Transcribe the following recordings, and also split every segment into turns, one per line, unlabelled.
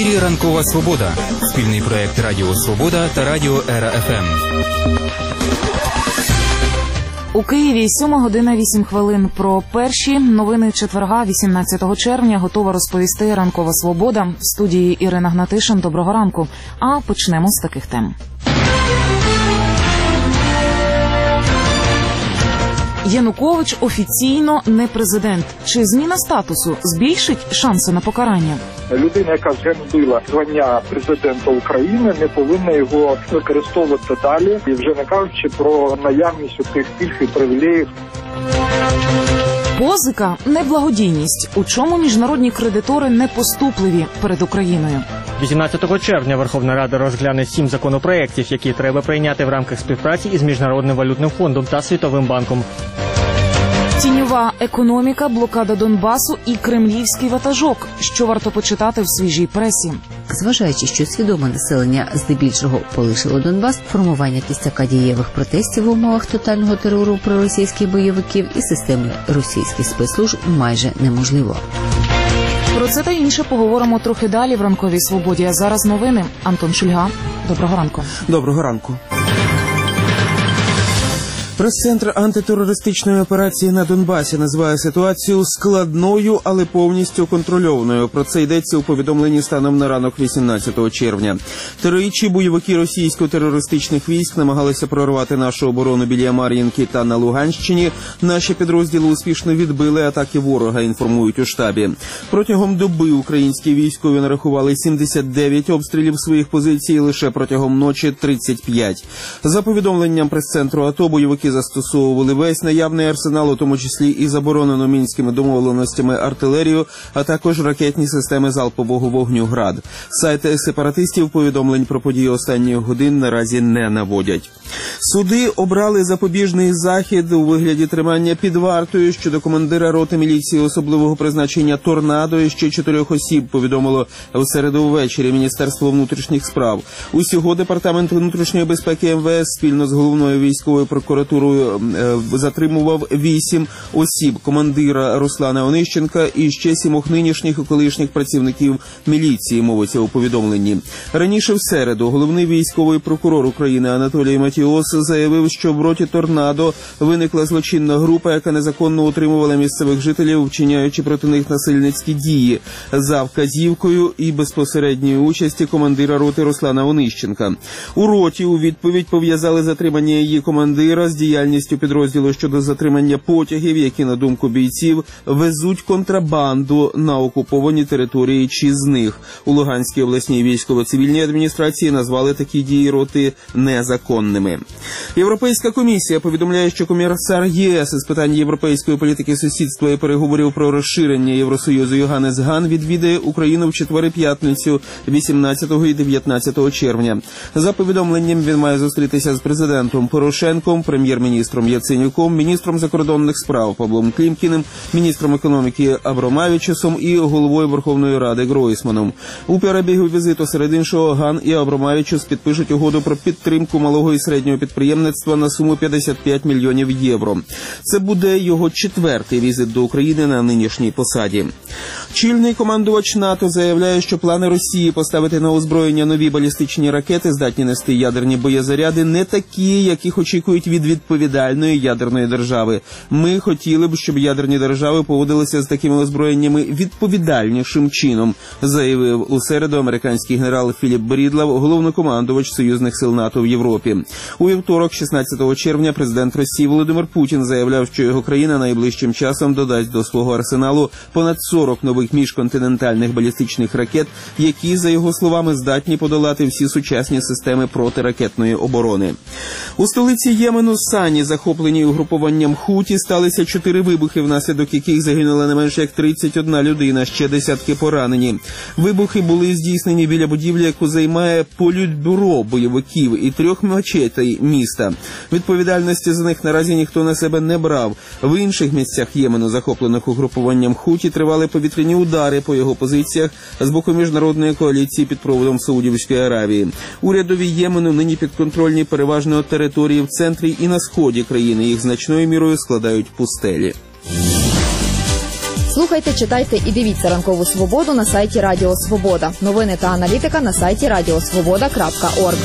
ефірі «Ранкова Свобода» – спільний проєкт Радіо Свобода та Радіо Ера ФМ.
У Києві 7:08. Про перші новини четверга, 18 червня, готова розповісти «Ранкова Свобода». В студії Ірина Гнатишин. Доброго ранку. А почнемо з таких тем. Янукович офіційно не президент. Чи зміна статусу збільшить шанси на покарання?
Людина, яка зганьбила звання президента України, не повинна його використовувати далі, і вже не кажучи про наявність тих пільг і привілеїв.
Позика – не благодійність. У чому міжнародні кредитори непоступливі перед Україною?
18 червня Верховна Рада розгляне 7 законопроєктів, які треба прийняти в рамках співпраці із Міжнародним валютним фондом та Світовим банком.
Тіньова економіка, блокада Донбасу і кремлівський ватажок. Що варто почитати в свіжій пресі?
Зважаючи, що свідоме населення здебільшого полишило Донбас, формування кістяка дієвих протестів в умовах тотального терору проросійських бойовиків і системи російських спецслужб майже неможливо.
Про це та інше поговоримо трохи далі в «Ранковій Свободі». А зараз новини. Антон Шульга. Доброго ранку.
Доброго ранку. Прес-центр антитерористичної операції на Донбасі називає ситуацію складною, але повністю контрольованою. Про це йдеться у повідомленні станом на ранок 18 червня. Тричі бойовики російсько-терористичних військ намагалися прорвати нашу оборону біля Мар'їнки та на Луганщині. Наші підрозділи успішно відбили атаки ворога, інформують у штабі. Протягом доби українські військові нарахували 79 обстрілів своїх позицій, лише протягом ночі 35. За повідомленням прес-центру АТО, бойовики застосовували весь наявний арсенал, у тому числі і заборонену мінськими домовленостями артилерію, а також ракетні системи залпового вогню «Град». Сайти сепаратистів повідомлень про події останніх годин наразі не наводять. Суди обрали запобіжний захід у вигляді тримання під вартою щодо командира роти міліції особливого призначення «Торнадо» і ще 4 осіб, повідомило в середу ввечері Міністерство внутрішніх справ. Усього Департамент внутрішньої безпеки МВС спільно з головною військовою прокуратурою затримував 8 осіб: командира Руслана Онищенка і ще 7 нинішніх і колишніх працівників міліції, мовиться у повідомленні. Раніше в середу головний військовий прокурор України Анатолій Матіос заявив, що в роті «Торнадо» виникла злочинна група, яка незаконно утримувала місцевих жителів, вчиняючи проти них насильницькі дії, за вказівкою і безпосередньої участі командира роти Руслана Онищенка. У роті у відповідь пов'язали затримання її командира з діяльністю підрозділу щодо затримання потягів, які, на думку бійців, везуть контрабанду на окуповані території чи з них. У Луганській обласній військово-цивільній адміністрації назвали такі дії роти незаконними. Європейська комісія повідомляє, що комісар ЄС із питань європейської політики сусідства і переговорів про розширення Євросоюзу Йоганнес Ган відвідає Україну в четвер і п'ятницю 18 і 19 червня. За повідомленням, він має зустрітися з президентом Порошенком, прем'єр-міністром Яценюком, міністром закордонних справ Павлом Клімкіним, міністром економіки Абромавічусом і головою Верховної Ради Гройсманом. У перебігу візиту серед іншого Ган і Абромавічус підпишуть угоду про підтримку малого і середнього підприємництва на суму 55 мільйонів євро. Це буде його 4-й візит до України на нинішній посаді. Чільний командувач НАТО заявляє, що плани Росії поставити на озброєння нові балістичні ракети, здатні нести ядерні боєзаряди, не такі, яких очікують від відповідальної ядерної держави. Ми хотіли б, щоб ядерні держави поводилися з такими озброєннями відповідальнішим чином, заявив у середу американський генерал Філіп Брідлав, головнокомандувач союзних сил НАТО в Європі. У вівторок, 16 червня, президент Росії Володимир Путін заявляв, що його країна найближчим часом додасть до свого арсеналу понад 40 нових міжконтинентальних балістичних ракет, які, за його словами, здатні подолати всі сучасні системи протиракетної оборони. У столиці Ємену Сані, захопленій угрупованням Хуті, сталися 4 вибухи, внаслідок яких загинула не менше як 31 людина, ще десятки поранені. Вибухи були здійснені біля будівлі, яку займає політбюро бойовиків, і 3 мечетей міста. Відповідальності за них наразі ніхто на себе не брав. В інших місцях Ємену, захоплених угрупуванням Хуті, тривали повітряні удари по його позиціях з боку міжнародної коаліції під проводом Саудівської Аравії. Урядові Ємену нині підконтрольні переважно території в центрі і на сході країни. Їх значною мірою складають пустелі.
Слухайте, читайте і дивіться «Ранкову свободу» на сайті Радіо Свобода. Новини та аналітика на сайті radiosvoboda.org.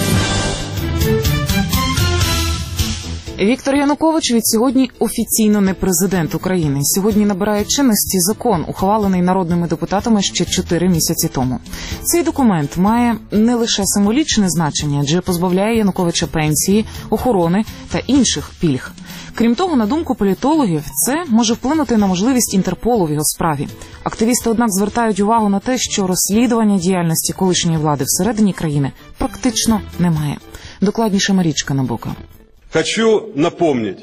Віктор Янукович відсьогодні офіційно не президент України. Сьогодні набирає чинності закон, ухвалений народними депутатами ще 4 місяці тому. Цей документ має не лише символічне значення, адже позбавляє Януковича пенсії, охорони та інших пільг. Крім того, на думку політологів, це може вплинути на можливість Інтерполу в його справі. Активісти, однак, звертають увагу на те, що розслідування діяльності колишньої влади всередині країни практично немає. Докладніше Марічка Набока.
Хочу напомнить,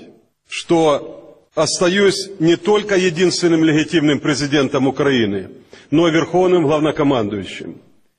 что остаюсь не только единственным легитимным президентом Украины, но и верховным главнокомандующим.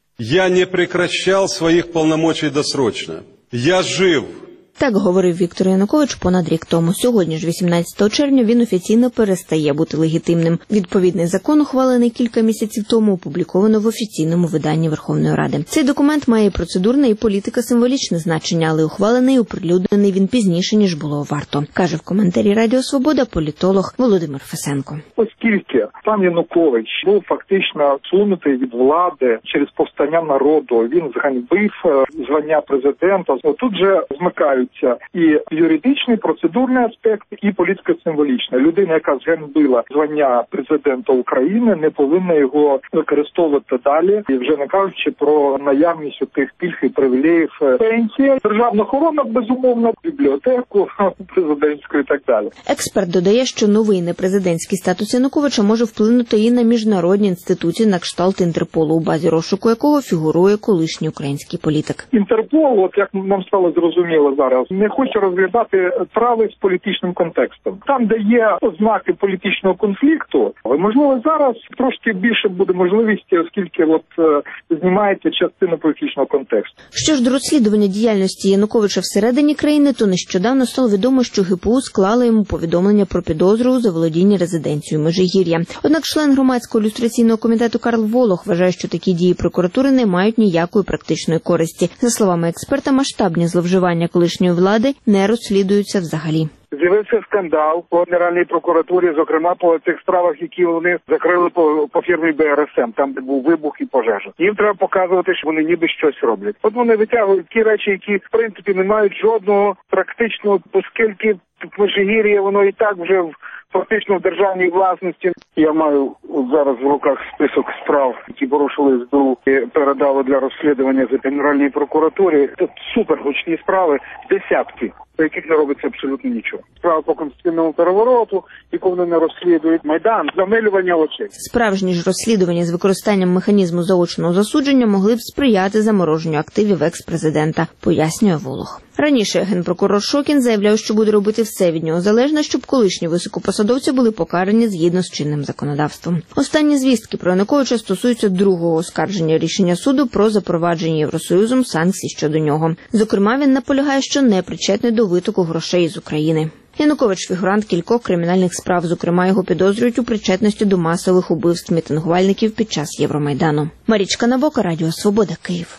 Я не прекращал своих полномочий досрочно. Я жив.
Так говорив Віктор Янукович понад рік тому. Сьогодні ж, 18 червня, він офіційно перестає бути легітимним. Відповідний закон, ухвалений кілька місяців тому, опубліковано в офіційному виданні Верховної Ради. Цей документ має і процедурне, і політико-символічне значення, але ухвалений і оприлюднений він пізніше, ніж було варто, каже в коментарі Радіо Свобода політолог Володимир Фесенко.
Оскільки пан Янукович був фактично всунутий від влади через повстання народу, він зганьбив звання президента, тут же змикають і юридичний, процедурний аспект, і політико-символічний. Людина, яка зганьбила звання президента України, не повинна його використовувати далі, і вже не кажучи про наявність тих пільг і привілеїв, пенсія, державна охорона, безумовно, бібліотеку президентську і так далі.
Експерт додає, що новий непрезидентський статус Януковича може вплинути і на міжнародні інституції на кшталт Інтерполу, у базі розшуку якого фігурує колишній український політик.
Інтерпол, от як нам стало зрозуміло зараз, не хоче розглядати справи з політичним контекстом. Там, де є ознаки політичного конфлікту, можливо, зараз трошки більше буде можливості, оскільки знімається частина політичного контексту.
Що ж до розслідування діяльності Януковича всередині країни, то нещодавно стало відомо, що ГПУ склали йому повідомлення про підозру у заволодінні резиденцією Межигір'я. Однак член громадського люстраційного комітету Карл Волох вважає, що такі дії прокуратури не мають ніякої практичної користі. За словами експерта, масштабні зловживання колишньої влади не розслідуються взагалі.
З'явився скандал по Генеральній прокуратурі, зокрема по цих справах, які вони закрили по фірмі БРСМ, там де був вибух і пожежа. Їм треба показувати, що вони ніби щось роблять. От вони витягують ті речі, які в принципі не мають жодного практичного, оскільки Межигір'я, воно і так вже фактично в державній власності. Я маю зараз в руках список справ, які порушили СБУ і передали для розслідування за Генеральній прокуратурі. Це супергучні справи, десятки, по яких не робиться абсолютно нічого. Справа по конституційному перевороту, яку вони не розслідують, Майдан, замилювання очей.
Справжні ж розслідування з використанням механізму заочного засудження могли б сприяти замороженню активів екс-президента, пояснює Волох. Раніше генпрокурор Шокін заявляв, що буде робити все від нього залежне, щоб колишні високопосадовці були покарані згідно з чинним законодавством. Останні звістки про Януковича стосуються другого оскарження рішення суду про запровадження Євросоюзом санкцій щодо нього. Зокрема, він наполягає, що не причетний до витоку грошей з України. Янукович – фігурант кількох кримінальних справ, зокрема його підозрюють у причетності до масових убивств мітингувальників під час Євромайдану. Марічка Набока, Радіо Свобода, Київ.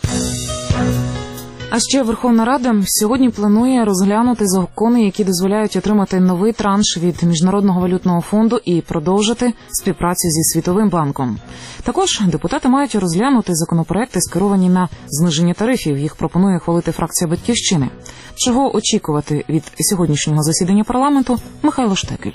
А ще Верховна Рада сьогодні планує розглянути закони, які дозволяють отримати новий транш від Міжнародного валютного фонду і продовжити співпрацю зі Світовим банком. Також депутати мають розглянути законопроекти, скеровані на зниження тарифів. Їх пропонує ухвалити фракція «Батьківщини». Чого очікувати від сьогоднішнього засідання парламенту, Михайло Штекель.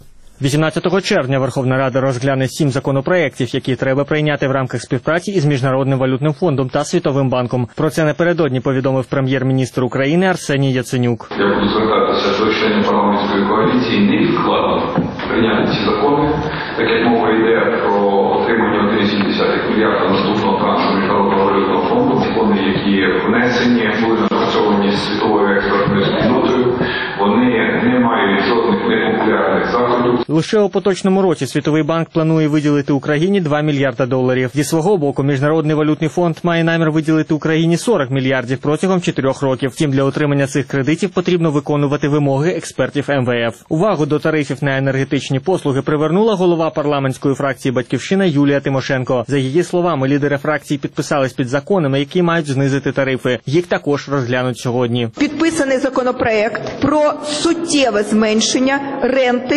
18 червня Верховна Рада розгляне 7 законопроєктів, які треба прийняти в рамках співпраці із Міжнародним валютним фондом та Світовим банком. Про це напередодні повідомив прем'єр-міністр України Арсеній Яценюк.
Я буду звертатися до членів парламентської коаліції невідкладно прийняти ці закони, так як мова йде про отримання 1,7 мільярда наступного траншу Міжнародного валютного фонду. Закони, які внесені, були напрацьовані з світовою експертною спільнотою, вони не мають жодних непопулярних заходів.
Лише у поточному році Світовий банк планує виділити Україні $2 мільярда. Зі свого боку, Міжнародний валютний фонд має намір виділити Україні 40 мільярдів протягом 4 років. Втім, для отримання цих кредитів потрібно виконувати вимоги експертів МВФ. Увагу до тарифів на енергетичні послуги привернула голова парламентської фракції «Батьківщина» Юлія Тимошенко. За її словами, лідери фракції підписались під законами, які мають знизити тарифи. Їх також розглянуть сьогодні.
Підписаний законопроект про суттєве зменшення ренти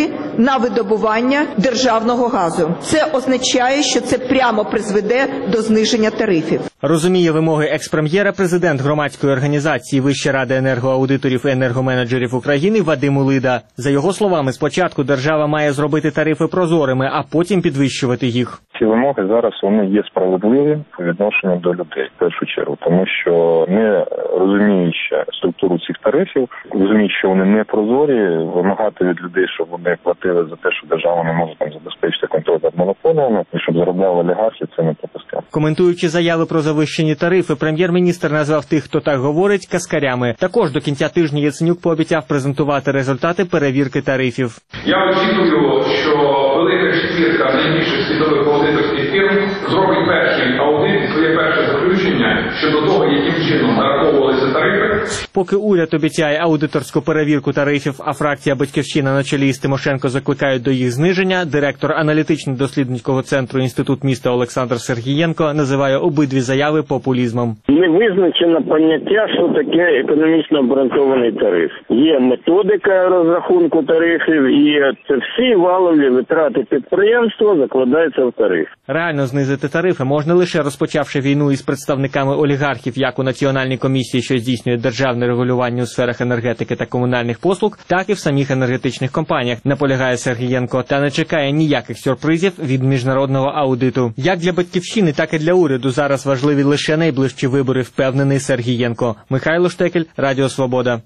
ціни на видобування державного газу. Це означає, що це прямо призведе до зниження тарифів.
Розуміє вимоги екс-прем'єра президент громадської організації Вища рада енергоаудиторів і енергоменеджерів України Вадим Улида. За його словами, спочатку держава має зробити тарифи прозорими, а потім підвищувати їх.
Ці вимоги зараз вони є справедливі по відношенню до людей, в першу чергу, тому що не розуміючи структуру цих тарифів, розуміючи, що вони не прозорі, вимагати від людей, щоб вони платили за те, що держава не може там забезпечити контроль над монополіями, і щоб заробляли олігархи, це неприпустимо.
Коментуючи заяви про завищені тарифи, прем'єр-міністр назвав тих, хто так говорить, каскарями. Також до кінця тижня Яценюк пообіцяв презентувати результати перевірки тарифів.
Я очікую, що велика четвірка найбільших світових аудиторських фірм зробить перший аудит і своє перше заключення щодо того, яким чином нараховувалися тарифи.
Поки уряд обіцяє аудиторську перевірку тарифів, а фракція «Батьківщина» на чолі з Тимошенко закликають до їх зниження, директор аналітично-дослідницького центру «Інститут міста» Олександр Сергієнко називає обидві заяви популізмом.
Не визначено поняття, що таке економічно обґрунтований тариф. Є методика розрахунку тарифів і це всі валові витрати підприємства закладаються в тариф.
Реально знизити тарифи можна лише розпочавши війну із представниками олігархів як у Національній комісії, що здійснює державне регулювання у сферах енергетики та комунальних послуг, так і в самих енергетичних компаніях, наполягає Сергієнко, та не чекає ніяких сюрпризів від міжнародного аудиту. Як для «Батьківщини», так і для уряду зараз важливі лише найближчі вибори, впевнений Сергієнко. Михайло Штекель, Радіо Свобода.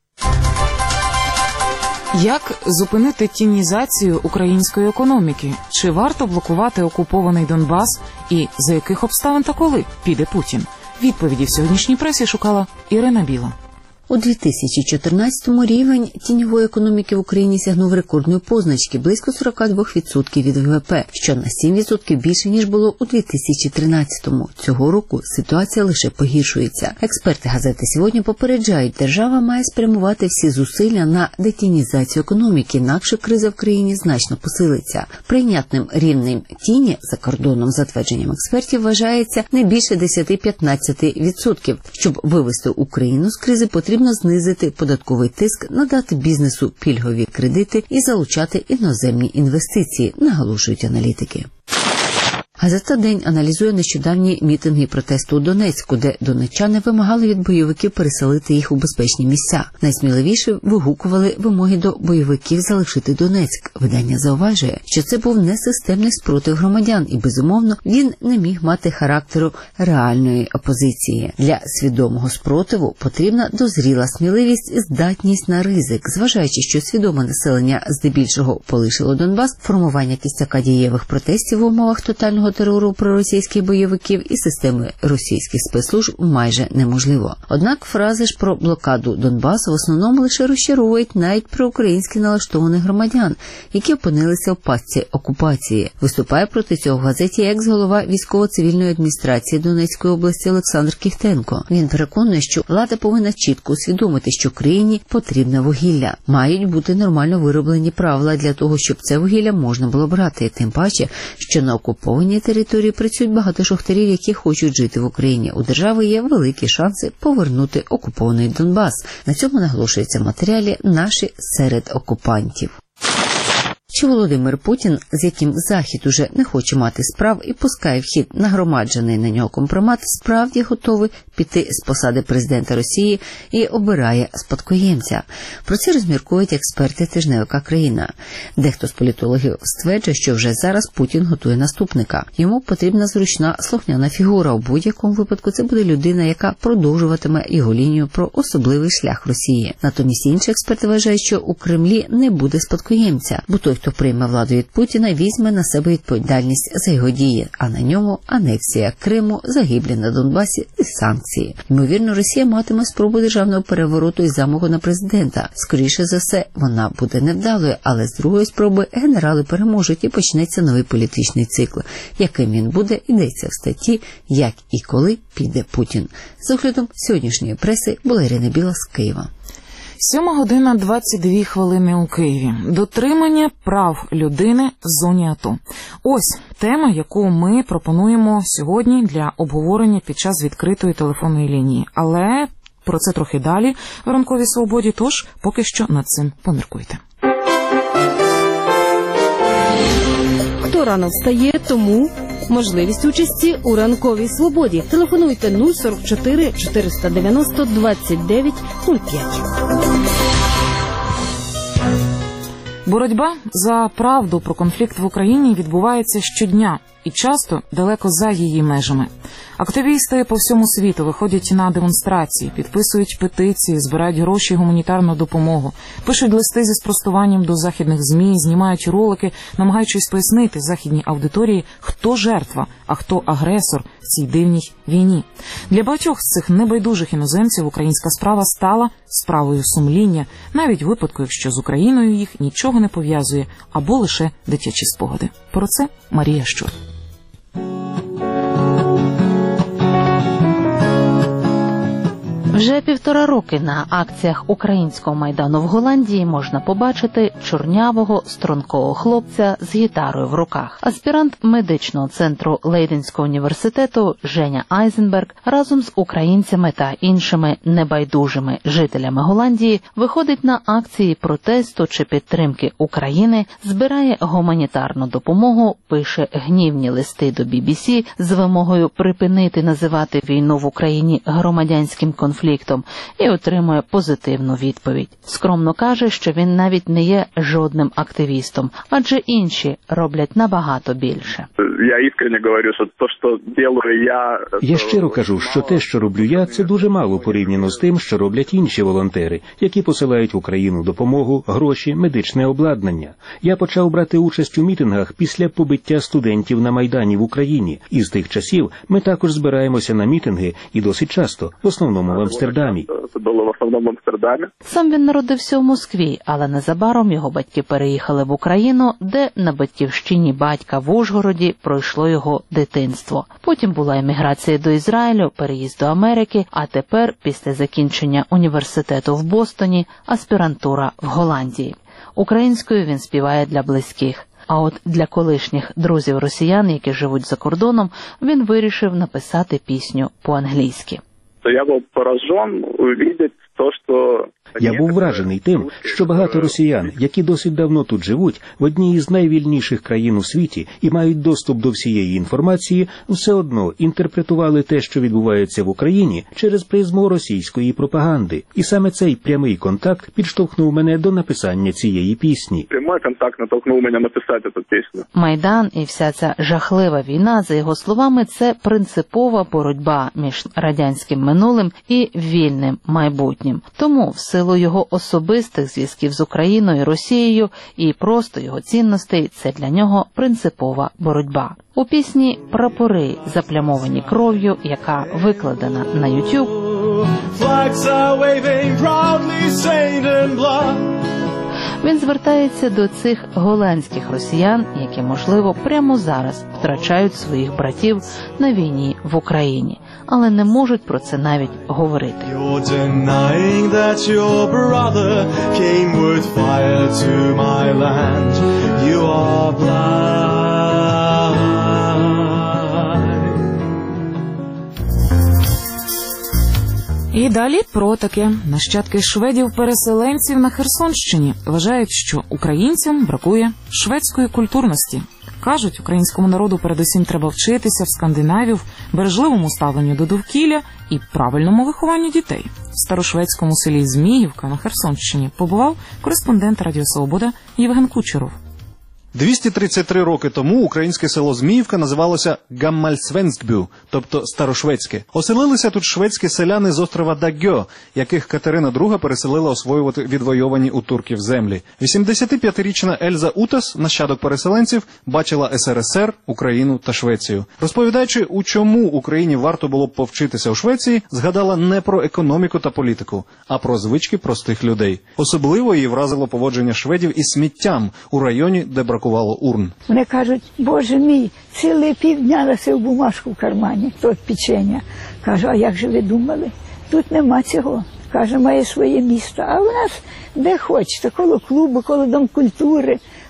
Як зупинити тінізацію української економіки? Чи варто блокувати окупований Донбас? І за яких обставин та коли піде Путін? Відповіді в сьогоднішній пресі шукала Ірина Біла.
У 2014-му рівень тіньової економіки в Україні сягнув рекордної позначки – близько 42% від ВВП, що на 7% більше, ніж було у 2013-му. Цього року ситуація лише погіршується. Експерти газети «Сьогодні» попереджають, держава має спрямувати всі зусилля на детінізацію економіки, інакше криза в країні значно посилиться. Прийнятним рівнем тіні за кордоном, за твердженням експертів, вважається не більше 10-15%. Щоб вивести Україну з кризи, потрібно знизити податковий тиск, надати бізнесу пільгові кредити і залучати іноземні інвестиції, наголошують аналітики. Газета «День» аналізує нещодавні мітинги протесту у Донецьку, де донеччани вимагали від бойовиків переселити їх у безпечні місця. Найсміливіше вигукували вимоги до бойовиків залишити Донецьк. Видання зауважує, що це був несистемний спротив громадян і, безумовно, він не міг мати характеру реальної опозиції. Для свідомого спротиву потрібна дозріла сміливість і здатність на ризик. Зважаючи, що свідоме населення здебільшого полишило Донбас, формування кістяка дієвих протестів в умовах тотального терору проросійських бойовиків і системи російських спецслужб майже неможливо. Однак фрази ж про блокаду Донбасу в основному лише розчаровують навіть проукраїнськи налаштованих громадян, які опинилися в пастці окупації. Виступає проти цього в газеті екс-голова військово-цивільної адміністрації Донецької області Олександр Кіхтенко. Він переконує, що влада повинна чітко усвідомити, що країні потрібне вугілля. Мають бути нормально вироблені правила для того, щоб це вугілля можна було брати. Тим паче, що на окупованій території працюють багато шахтарів, які хочуть жити в Україні. У держави є великі шанси повернути окупований Донбас. На цьому наголошується в матеріалі «Наші серед окупантів». Чи Володимир Путін, з яким Захід уже не хоче мати справ і пускає в хід нагромаджений на нього компромат, справді готовий піти з посади президента Росії і обирає спадкоємця? Про це розміркують експерти тижневика «Країна». Дехто з політологів стверджує, що вже зараз Путін готує наступника. Йому потрібна зручна слухняна фігура. У будь-якому випадку це буде людина, яка продовжуватиме його лінію про особливий шлях Росії. Натомість інші експерти вважають, що у Кремлі не буде спадкоємця, бо той, хто прийме владу від Путіна, візьме на себе відповідальність за його дії, а на ньому анексія Криму, загиблі на Донбасі і санкції. Ймовірно, Росія матиме спробу державного перевороту і замаху на президента. Скоріше за все, вона буде невдалою, але з другої спроби генерали переможуть і почнеться новий політичний цикл. Яким він буде, йдеться в статті «Як і коли піде Путін». З оглядом сьогоднішньої преси була Ірина Біла з Києва.
7:22 у Києві. Дотримання прав людини в зоні АТО. Ось тема, яку ми пропонуємо сьогодні для обговорення під час відкритої телефонної лінії. Але про це трохи далі в ранковій свободі, тож поки що над цим поміркуйте.
хто рано встає, тому можливість участі у ранковій свободі. Телефонуйте 044 490 29 05.
Боротьба за правду про конфлікт в Україні відбувається щодня і часто далеко за її межами. Активісти по всьому світу виходять на демонстрації, підписують петиції, збирають гроші і гуманітарну допомогу, пишуть листи зі спростуванням до західних ЗМІ, знімають ролики, намагаючись пояснити західній аудиторії, хто жертва, а хто агресор в цій дивній війні. Для багатьох з цих небайдужих іноземців українська справа стала справою сумління, навіть у випадку, якщо з Україною їх нічого не пов'язує або лише дитячі спогади. Про це Марія Щур.
Вже 1,5 роки на акціях українського Майдану в Голландії можна побачити чорнявого, стрункого хлопця з гітарою в руках. Аспірант медичного центру Лейденського університету Женя Айзенберг разом з українцями та іншими небайдужими жителями Голландії виходить на акції протесту чи підтримки України, збирає гуманітарну допомогу, пише гнівні листи до BBC з вимогою припинити називати війну в Україні громадянським конфліктом і отримує позитивну відповідь. Скромно каже, що він навіть не є жодним активістом, адже інші роблять набагато більше.
Я іскренне говорю, що те, що роблю я...
Я щиро кажу, що те, що роблю я, це дуже мало порівняно з тим, що роблять інші волонтери, які посилають в Україну допомогу, гроші, медичне обладнання. Я почав брати участь у мітингах після побиття студентів на Майдані в Україні. І з тих часів ми також збираємося на мітинги і досить часто, в основному в Амстердамі.
Це було в основному в Амстердамі.
Сам він народився у Москві, але незабаром його батьки переїхали в Україну, де на батьківщині батька в Ужгороді пройшло його дитинство. Потім була еміграція до Ізраїлю, переїзд до Америки, а тепер, після закінчення університету в Бостоні, аспірантура в Голландії. Українською він співає для близьких. А от для колишніх друзів-росіян, які живуть за кордоном, він вирішив написати пісню по-англійськи.
Я був поражен увидеть то, що...
Я був вражений тим, що багато росіян, які досить давно тут живуть, в одній із найвільніших країн у світі і мають доступ до всієї інформації, все одно інтерпретували те, що відбувається в Україні, через призму російської пропаганди. І саме цей прямий контакт підштовхнув мене до написання цієї пісні.
Прямий контакт натолкнув мене написати цю пісню.
Майдан і вся ця жахлива війна, за його словами, це принципова боротьба між радянським минулим і вільним майбутнім. Тому в силу його особистих зв'язків з Україною і Росією і просто його цінностей, це для нього принципова боротьба. У пісні «Прапори, заплямовані кров'ю», яка викладена на YouTube, він звертається до цих голландських росіян, які, можливо, прямо зараз втрачають своїх братів на війні в Україні, але не можуть про це навіть говорити.
І далі про таке. Нащадки шведів-переселенців на Херсонщині вважають, що українцям бракує шведської культурності. Кажуть, українському народу передусім треба вчитися в скандинавів, бережливому ставленню до довкілля і правильному вихованню дітей. В старошведському селі Зміївка на Херсонщині побував кореспондент Радіо Свобода Євген Кучеров.
233 роки тому українське село Зміївка називалося Гаммальсвенскбю, тобто старошведське. Оселилися тут шведські селяни з острова Дагьо, яких Катерина II переселила освоювати відвойовані у турків землі. 85-річна Ельза Утас, нащадок переселенців, бачила СРСР, Україну та Швецію. Розповідаючи, у чому Україні варто було б повчитися у Швеції, згадала не про економіку та політику, а про звички простих людей. Особливо її вразило поводження шведів із сміттям у районі, де бракувало урн.
Вони кажуть, боже мій, цілий півдня носив бумажку в кармані, то печення. Кажу, а як же ви думали? Тут нема цього. Каже, має своє місто. А у нас де хочете, коло клубу, коло Дом культури,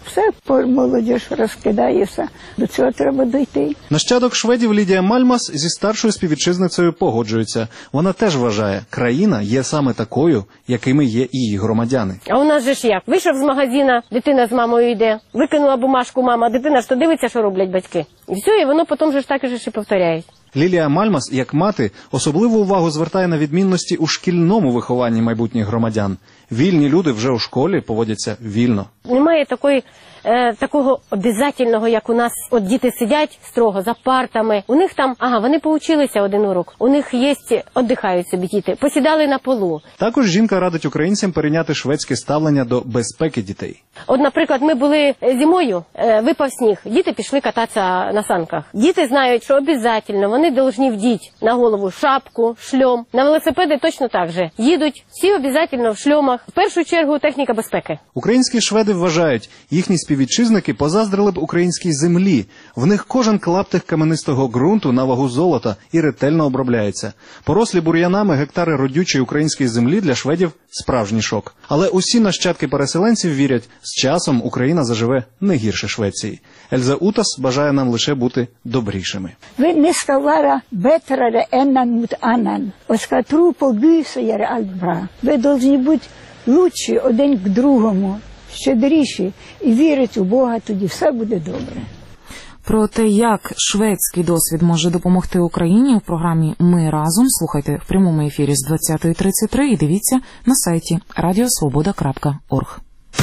Все молодь розкидається. До цього треба дійти.
Нащадок шведів Лідія Мальмас зі старшою співвітчизницею погоджується. Вона теж вважає, країна є саме такою, якими є і її громадяни.
А у нас же ж як? Вийшов з магазина, дитина з мамою йде, викинула бумажку мама, дитина ж то дивиться, що роблять батьки. І все, і воно потім же ж так і повторяє.
Лілія Мальмас, як мати, особливу увагу звертає на відмінності у шкільному вихованні майбутніх громадян. Вільні люди вже у школі поводяться вільно.
Немає такого обов'язкового, як у нас. От діти сидять строго за партами. У них там, вони поучилися один урок. У них є, віддихають собі діти, посідали на полу.
Також жінка радить українцям перейняти шведське ставлення до безпеки дітей.
От, наприклад, ми були зимою, випав сніг, діти пішли кататися на санках. Діти знають, що обов'язково вони повинні вдіти на голову шапку, шльом. На велосипеди точно так же. Їдуть всі обов'язково в шльомах. В першу чергу техніка безпеки.
Українські шведи вважають, їхні співвітчизники позаздрили б українській землі. В них кожен клаптик каменистого ґрунту на вагу золота і ретельно обробляється. Порослі бур'янами гектари родючої української землі для шведів – справжній шок. Але усі нащадки переселенців вірять, з часом Україна заживе не гірше Швеції. Ельза Утас бажає нам лише бути добрішими.
Ви не сказали «бетрare ennan mot annan». Och ska tro på Gud så är det allt bra. Ви повинні бути лучші один к другому, щедріші і вірити у Бога, тоді все буде добре.
Про те, як шведський досвід може допомогти Україні, у програмі «Ми разом» слухайте в прямому ефірі з 20:33 і дивіться на сайті radiosvoboda.org.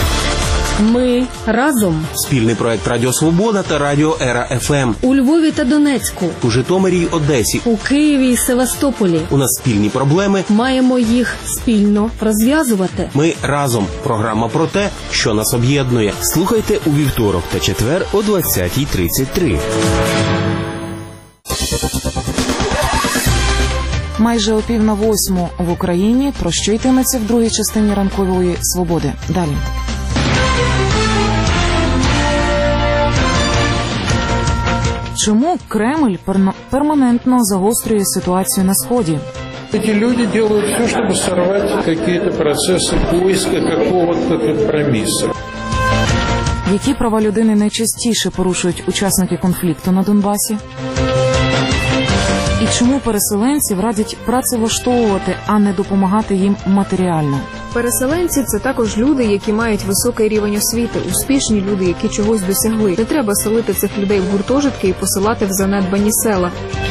Ми разом.
Спільний проект Радіо Свобода та Радіо Ера ФМ.
У Львові та Донецьку.
У Житомирі й Одесі.
У Києві і Севастополі.
У нас спільні проблеми.
Маємо їх спільно розв'язувати.
Ми разом. Програма про те, що нас об'єднує. Слухайте у вівторок та четвер о 20:33.
Майже о 7:45 в Україні. Про що йтиметься в другій частині ранкової «Свободи». Далі. Чому Кремль перманентно загострює ситуацію на Сході?
Эти люди делают все, чтобы сорвать какие-то процессы поиска какого-то компромисса.
Які права людини найчастіше порушують учасники конфлікту на Донбасі? І чому переселенців радять працевлаштовувати, а не допомагати їм матеріально?
Переселенці – це також люди, які мають високий рівень освіти, успішні люди, які чогось досягли. Не треба селити цих людей в гуртожитки і посилати в занедбані села.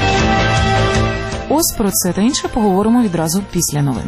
Ось про це та інше поговоримо відразу після новин.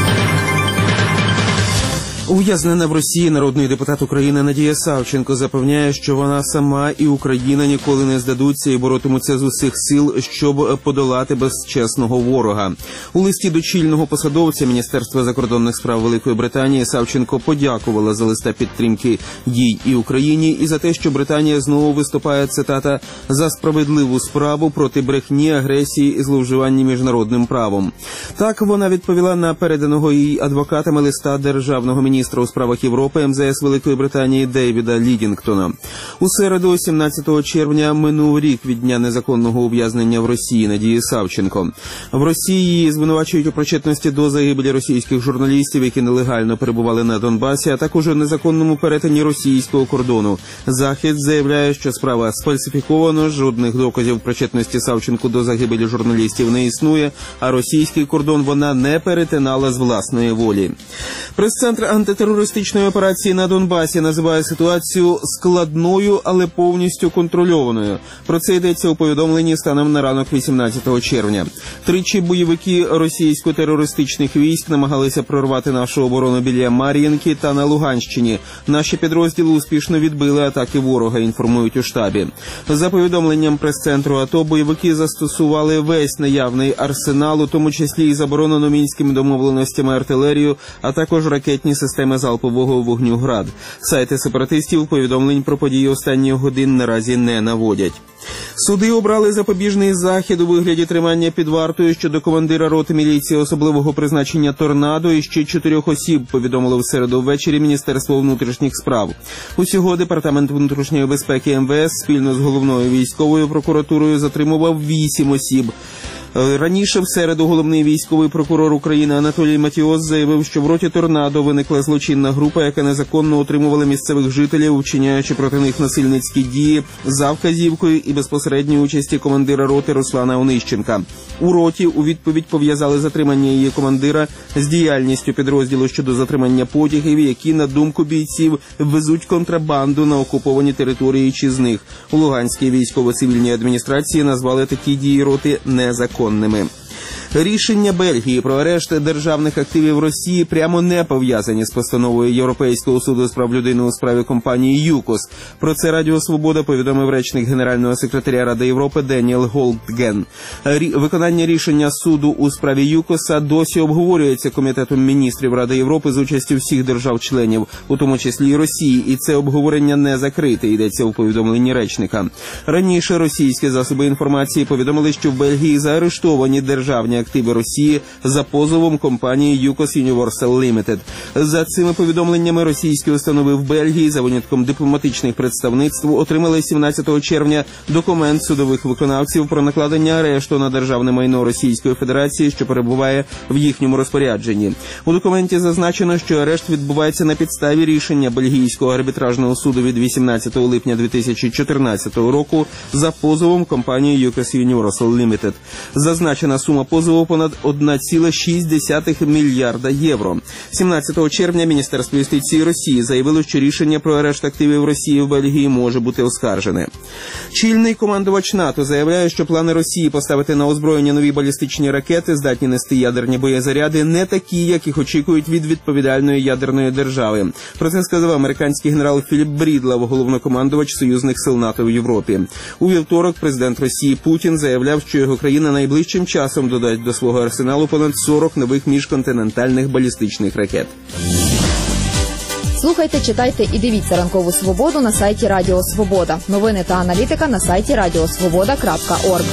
Ув'язнена в Росії народний депутат України Надія Савченко запевняє, що вона сама і Україна ніколи не здадуться і боротимуться з усіх сил, щоб подолати безчесного ворога. У листі до чільного посадовця Міністерства закордонних справ Великої Британії Савченко подякувала за листа підтримки їй і Україні і за те, що Британія знову виступає, цитата, «за справедливу справу проти брехні, агресії і зловживання міжнародним правом». Так вона відповіла на переданого їй адвокатами листа державного міністра у справах Європи МЗС Великої Британії Дейвіда Лідінгтона. У середу, 17 червня, минув рік від дня незаконного ув'язнення в Росії Надії Савченко. В Росії її звинувачують у причетності до загибелі російських журналістів, які нелегально перебували на Донбасі, а також у незаконному перетині російського кордону. Захід заявляє, що справа сфальсифікована, жодних доказів причетності Савченко до загибелі журналістів не існує, а російський кордон вона не перетинала з власної волі. Прес-центр антитерористичної операції на Донбасі називає ситуацію складною, але повністю контрольованою. Про це йдеться у повідомленні станом на ранок 18 червня. Тричі бойовики російсько-терористичних військ намагалися прорвати нашу оборону біля Мар'їнки та на Луганщині. Наші підрозділи успішно відбили атаки ворога, інформують у штабі. За повідомленням прес-центру АТО, бойовики застосували весь наявний арсенал, у тому числі і заборонену мінськими домовленостями артилерію, а також ракетні системи залпового вогню «Град». Сайти сепаратистів повідомлень про події останніх годин наразі не наводять. Суди обрали запобіжний захід у вигляді тримання під вартою щодо командира роти міліції особливого призначення «Торнадо» і ще 4 осіб, повідомило в середу ввечері Міністерство внутрішніх справ. Усього Департамент внутрішньої безпеки МВС спільно з головною військовою прокуратурою затримував 8 осіб. Раніше в середу головний військовий прокурор України Анатолій Матіос заявив, що в роті «Торнадо» виникла злочинна група, яка незаконно утримувала місцевих жителів, вчиняючи проти них насильницькі дії за вказівкою і безпосередньої участі командира роти Руслана Онищенка. У роті у відповідь пов'язали затримання її командира з діяльністю підрозділу щодо затримання потягів, які, на думку бійців, везуть контрабанду на окуповані території чи з них. У Луганській військово-цивільній адміністрації назвали такі дії роти незаконними. Рішення Бельгії про арешт державних активів Росії прямо не пов'язані з постановою Європейського суду з прав людини у справі компанії ЮКОС. Про це Радіо Свобода повідомив речник Генерального секретаря Ради Європи Деніел Голдген. Виконання рішення суду у справі ЮКОСа досі обговорюється Комітетом міністрів Ради Європи з участю всіх держав-членів, у тому числі і Росії, і це обговорення не закрите, йдеться у повідомленні речника. Раніше російські засоби інформації повідомили, що в Бельгії заарештовані державні активи Росії за позовом компанії UCOS Universal Limited. За цими повідомленнями російські установи в Бельгії за винятком дипломатичних представництв отримали 17 червня документ судових виконавців про накладення арешту на державне майно Російської Федерації, що перебуває в їхньому розпорядженні. У документі зазначено, що арешт відбувається на підставі рішення Бельгійського арбітражного суду від 18 липня 2014 року за позовом компанії UCOS Universal Limited. Зазначена сума позову понад 1,6 мільярда євро. 17 червня Міністерство юстиції Росії заявило, що рішення про арешт активів Росії в Бельгії може бути оскаржене. Чільний командувач НАТО заявляє, що плани Росії поставити на озброєння нові балістичні ракети, здатні нести ядерні боєзаряди, не такі, як їх очікують від відповідальної ядерної держави. Про це сказав американський генерал Філіп Брідлав, головнокомандувач союзних сил НАТО в Європі. У вівторок президент Росії Путін заявляв, що його країна найближчим часом додасть до свого арсеналу понад 40 нових міжконтинентальних балістичних ракет.
Слухайте, читайте і дивіться «Ранкову Свободу» на сайті Радіо Свобода. Новини та аналітика на сайті radiosvoboda.org.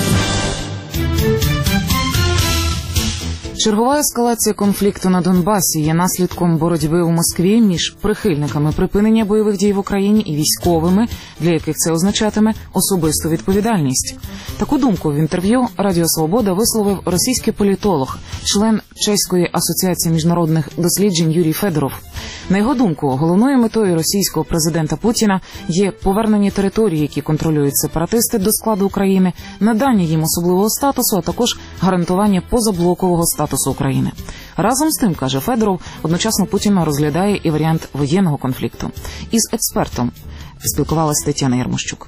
Чергова ескалація конфлікту на Донбасі є наслідком боротьби у Москві між прихильниками припинення бойових дій в Україні і військовими, для яких це означатиме особисту відповідальність. Таку думку в інтерв'ю Радіо Свобода висловив російський політолог, член Чеської асоціації міжнародних досліджень Юрій Федоров. На його думку, головною метою російського президента Путіна є повернення територій, які контролюють сепаратисти, до складу України, надання їм особливого статусу, а також гарантування позаблокового статусу України. Разом з тим, каже Федоров, одночасно Путін розглядає і варіант воєнного конфлікту. Із експертом спілкувалася Тетяна Ярмощук.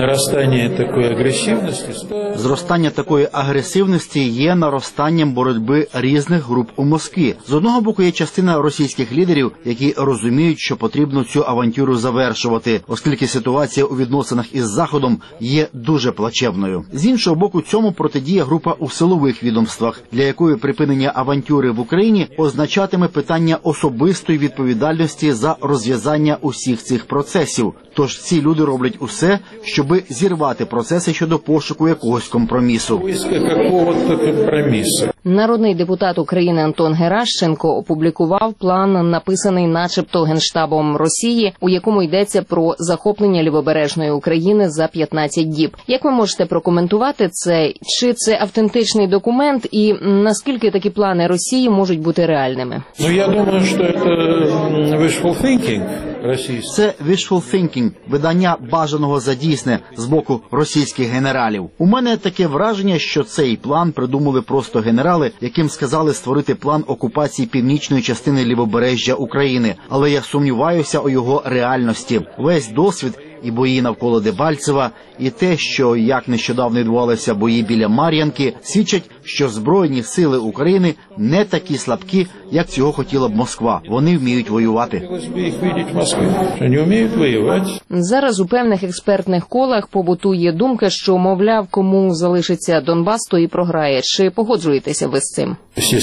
Зростання такої агресивності є наростанням боротьби різних груп у Москві. З одного боку є частина російських лідерів, які розуміють, що потрібно цю авантюру завершувати, оскільки ситуація у відносинах із Заходом є дуже плачевною. З іншого боку, цьому протидіє група у силових відомствах, для якої припинення авантюри в Україні означатиме питання особистої відповідальності за розв'язання усіх цих процесів. Тож ці люди роблять усе, щоби зірвати процеси щодо пошуку якогось компромісу.
Народний депутат України Антон Геращенко опублікував план, написаний начебто Генштабом Росії, у якому йдеться про захоплення лівобережної України за 15 діб. Як ви можете прокоментувати це? Чи це автентичний документ і наскільки такі плани Росії можуть бути реальними?
Я думаю, що це wishful thinking.
Це wishful thinking, видання бажаного за дійсне з боку російських генералів. У мене таке враження, що цей план придумали просто генерали, яким сказали створити план окупації північної частини лівобережжя України. Але я сумніваюся у його реальності. Весь досвід і бої навколо Дебальцева, і те, що як нещодавно відбувалися бої біля Мар'янки, свідчать, що Збройні сили України не такі слабкі, як цього хотіла б Москва. Вони вміють воювати.
Зараз у певних експертних колах побутує думка, що, мовляв, кому залишиться Донбас, то і програє. Чи погоджуєтеся ви з цим?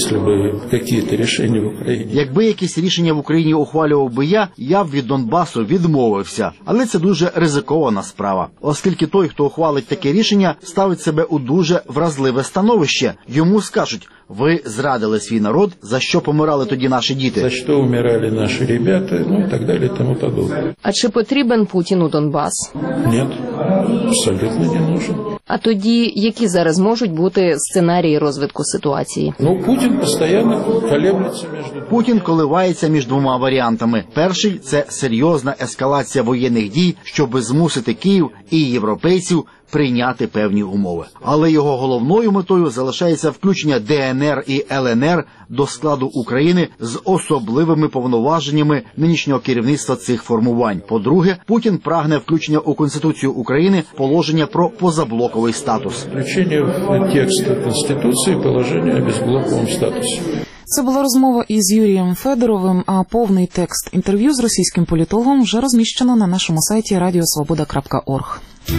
Якби якісь рішення в Україні ухвалював би я б від Донбасу відмовився. Але це дуже ризикована справа, оскільки той, хто ухвалить таке рішення, ставить себе у дуже вразливе становище. Йому скажуть: ви зрадили свій народ, за що помирали тоді наші діти?
За що вмирали наші ребята, і так далі, тому подобне.
А чи потрібен Путіну Донбас?
Ні, абсолютно не нужен.
А тоді, які зараз можуть бути сценарії розвитку ситуації?
Путін постійно колеблеться між...
Путін коливається між двома варіантами. Перший – це серйозна ескалація воєнних дій, щоб змусити Київ і європейців прийняти певні умови. Але його головною метою залишається включення ДНР і ЛНР до складу України з особливими повноваженнями нинішнього керівництва цих формувань. По-друге, Путін прагне включення у Конституцію України положення про позаблоковий статус.
Включення в текст Конституції положення о безблоковому статусі.
Це була розмова із Юрієм Федоровим, а повний текст інтерв'ю з російським політологом вже розміщено на нашому сайті radiosvoboda.org.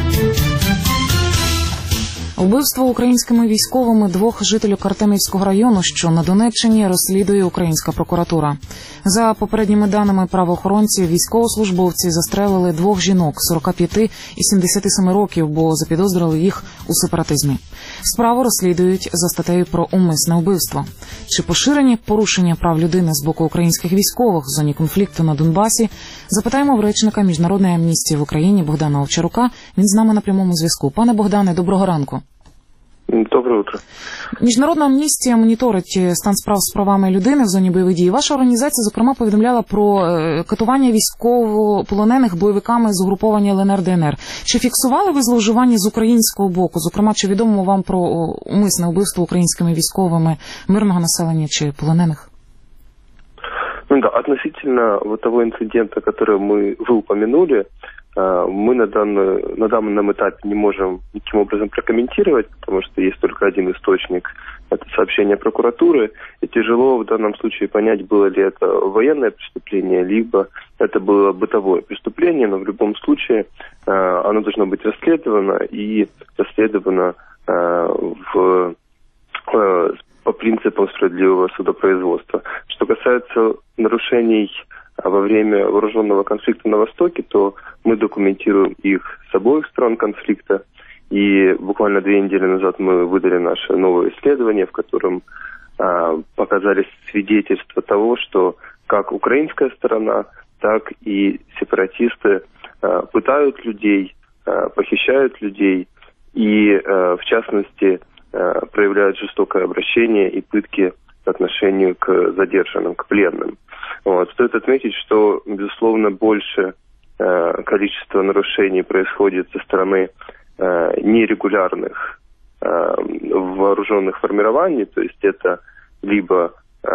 Вбивство українськими військовими двох жителів Артемівського району, що на Донеччині, розслідує українська прокуратура. За попередніми даними правоохоронців, військовослужбовці застрелили двох жінок 45 і 77 років, бо запідозрили їх у сепаратизмі. Справу розслідують за статтею про умисне вбивство. Чи поширені порушення прав людини з боку українських військових в зоні конфлікту на Донбасі? Запитаємо в речника Міжнародної амністії в Україні Богдана Овчарука. Він з нами на прямому зв'язку. Пане Богдане, доброго ранку.
Доброе утро.
Міжнародна амністія моніторить стан справ з правами людини в зоні бойових дій. Ваша організація, зокрема, повідомляла про катування військовополонених бойовиками з угруповання ЛНР-ДНР. Чи фіксували ви зловживання з українського боку? Зокрема, чи відомо вам про умисне вбивство українськими військовими мирного населення чи полонених?
Да, относительно того инцидента, который вы упомянули, мы на данном этапе не можем никаким образом прокомментировать, потому что есть только один источник, это сообщение прокуратуры, и тяжело в данном случае понять, было ли это военное преступление, либо это было бытовое преступление, но в любом случае оно должно быть расследовано и расследовано по принципам справедливого судопроизводства. Что касается нарушений во время вооруженного конфликта на Востоке, то мы документируем их с обоих сторон конфликта. И буквально 2 недели назад мы выдали наше новое исследование, в котором показались свидетельства того, что как украинская сторона, так и сепаратисты пытают людей, похищают людей и, в частности, проявляют жестокое обращение и пытки по отношению к задержанным, к пленным. Стоит отметить, что, безусловно, больше количество нарушений происходит со стороны нерегулярных вооруженных формирований, то есть это либо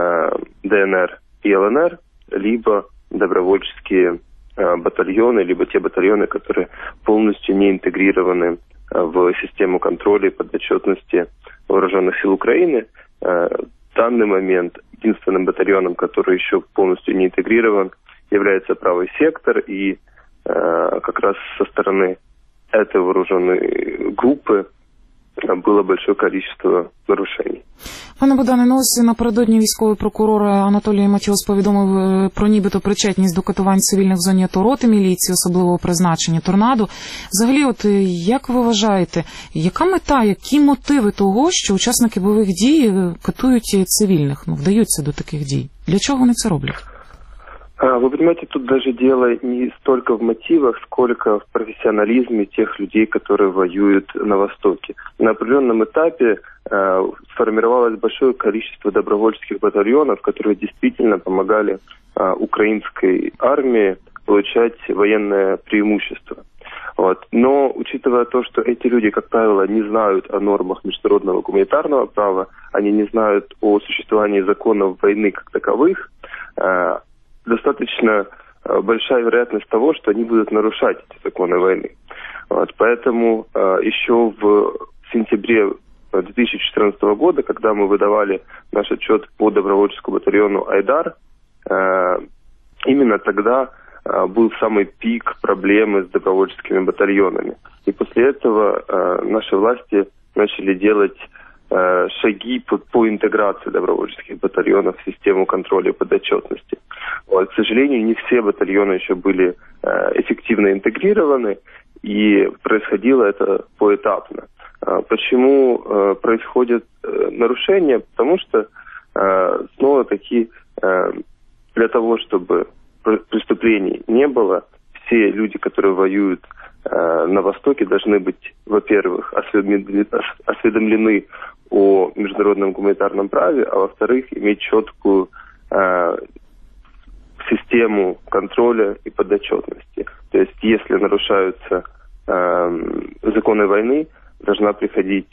ДНР и ЛНР, либо добровольческие батальоны, либо те батальоны, которые полностью не интегрированы в систему контроля и подотчетности вооруженных сил Украины. В данный момент единственным батальоном, который еще полностью не интегрирован, является правый сектор, и как раз со стороны этой вооруженной группы було большое количество нарушень.
Пане Богдане, ось напередодні військовий прокурор Анатолій Матіос повідомив про нібито причетність до катувань цивільних в зоні АТО роти міліції особливого призначення «Торнадо». Взагалі, як ви вважаєте, яка мета, які мотиви того, що учасники бойових дій катують цивільних, вдаються до таких дій? Для чого вони це роблять?
Вы понимаете, тут даже дело не столько в мотивах, сколько в профессионализме тех людей, которые воюют на Востоке. На определенном этапе сформировалось большое количество добровольческих батальонов, которые действительно помогали украинской армии получать военное преимущество. Но, учитывая то, что эти люди, как правило, не знают о нормах международного гуманитарного права, они не знают о существовании законов войны как таковых, достаточно большая вероятность того, что они будут нарушать эти законы войны. Поэтому еще в сентябре 2014 года, когда мы выдавали наш отчет по добровольческому батальону «Айдар», именно тогда был самый пик проблемы с добровольческими батальонами. И после этого наши власти начали делать шаги по интеграции добровольческих батальонов в систему контроля и подотчетности. К сожалению, не все батальоны еще были эффективно интегрированы, и происходило это поэтапно. Почему происходят нарушения? Потому что, снова-таки, для того, чтобы преступлений не было, все люди, которые воюют на Востоке должны быть, во-первых, осведомлены о международном гуманитарном праве, а во-вторых, иметь четкую систему контроля и подотчетности. То есть, если нарушаются законы войны, должна приходить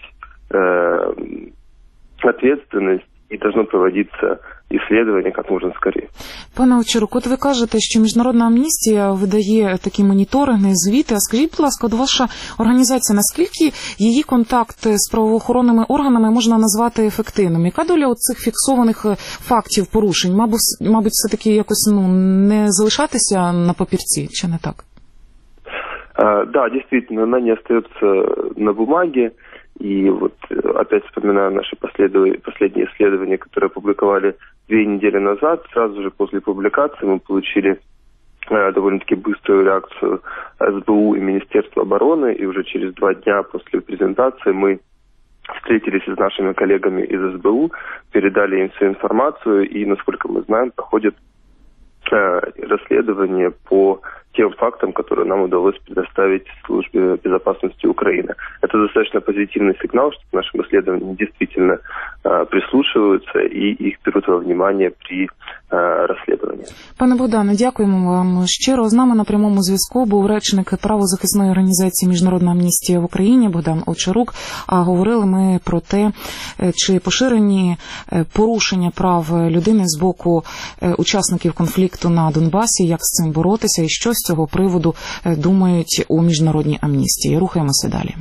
ответственность и должно проводиться исследование як можна скоріше.
Пане Овчарук, от ви кажете, що Міжнародна амністія видає такі моніторинги, звіти. А скажіть, будь ласка, ваша організація, наскільки її контакт з правоохоронними органами можна назвати ефективним? Яка доля цих фіксованих фактів порушень? Мабуть, все-таки якось не залишатися на папірці, чи не так?
Да, действительно, она не остается на бумаге. И вот опять вспоминаю наши последние исследования, которые опубликовали 2 недели назад. Сразу же после публикации мы получили довольно-таки быструю реакцию СБУ и Министерства обороны. И уже через 2 дня после презентации мы встретились с нашими коллегами из СБУ, передали им всю информацию. И, насколько мы знаем, проходит расследование по тем фактам, которые нам удалось предоставить службе безопасности Украины. Это достаточно позитивный сигнал, что к нашим исследованиям действительно прислушиваются и их берут во внимание при розслідування.
Пане Богдане, дякуємо вам щиро. З нами на прямому зв'язку був речник правозахисної організації Міжнародна амністія в Україні Богдан Овчарук. А говорили ми про те, чи поширені порушення прав людини з боку учасників конфлікту на Донбасі, як з цим боротися і що з цього приводу думають у Міжнародній амністії. Рухаємося далі.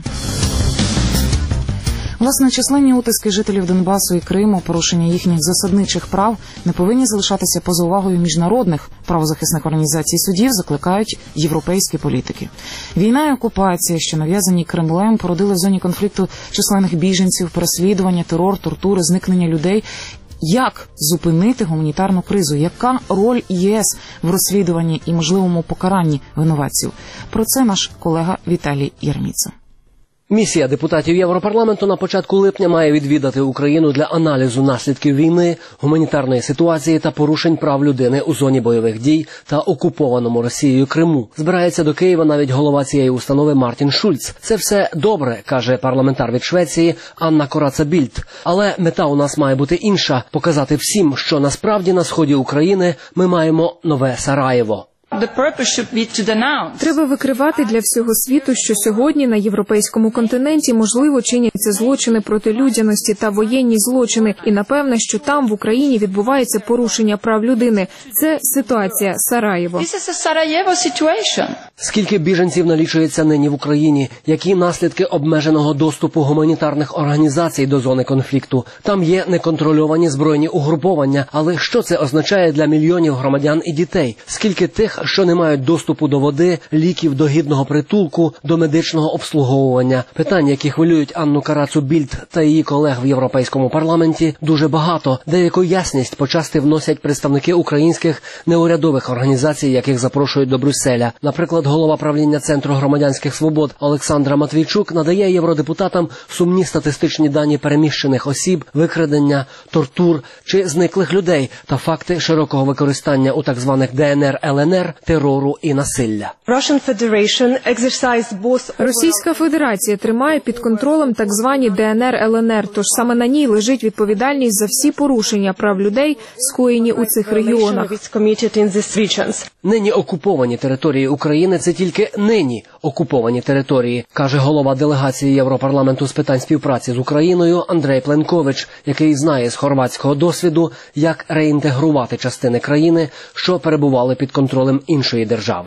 Власне, численні утиски жителів Донбасу і Криму, порушення їхніх засадничих прав не повинні залишатися поза увагою міжнародних правозахисних організацій і судів, закликають європейські політики. Війна і окупація, що нав'язані Кремлем, породили в зоні конфлікту численних біженців, переслідування, терор, тортури, зникнення людей. Як зупинити гуманітарну кризу? Яка роль ЄС в розслідуванні і можливому покаранні винуватців? Про це наш колега Віталій Єрміца.
Місія депутатів Європарламенту на початку липня має відвідати Україну для аналізу наслідків війни, гуманітарної ситуації та порушень прав людини у зоні бойових дій та окупованому Росією Криму. Збирається до Києва навіть голова цієї установи Мартін Шульц. Це все добре, каже парламентар від Швеції Анна Кораца-Більд. Але мета у нас має бути інша – показати всім, що насправді на сході України ми маємо нове Сараєво.
Треба викривати для всього світу, що сьогодні на європейському континенті можливо чиняться злочини проти людяності та воєнні злочини. І напевне, що там в Україні відбувається порушення прав людини. Це ситуація Сараєво.
Скільки біженців налічується нині в Україні? Які наслідки обмеженого доступу гуманітарних організацій до зони конфлікту? Там є неконтрольовані збройні угруповання, але що це означає для мільйонів громадян і дітей? Скільки тих, що не мають доступу до води, ліків, до гідного притулку, до медичного обслуговування? Питань, які хвилюють Анну Карацу-Більд та її колег в Європейському парламенті, дуже багато. Деяку ясність почасти вносять представники українських неурядових організацій, яких запрошують до Брюсселя. Наприклад, голова правління Центру громадянських свобод Олександра Матвійчук надає євродепутатам сумні статистичні дані переміщених осіб, викрадення, тортур чи зниклих людей та факти широкого використання у так званих ДНР-ЛНР терору і насилля.
Російська Федерація тримає під контролем так звані ДНР-ЛНР, тож саме на ній лежить відповідальність за всі порушення прав людей, скоєні у цих регіонах.
Нині окуповані території України – це тільки нині окуповані території, каже голова делегації Європарламенту з питань співпраці з Україною Андрей Пленкович, який знає з хорватського досвіду, як реінтегрувати частини країни, що перебували під контролем іншої держави.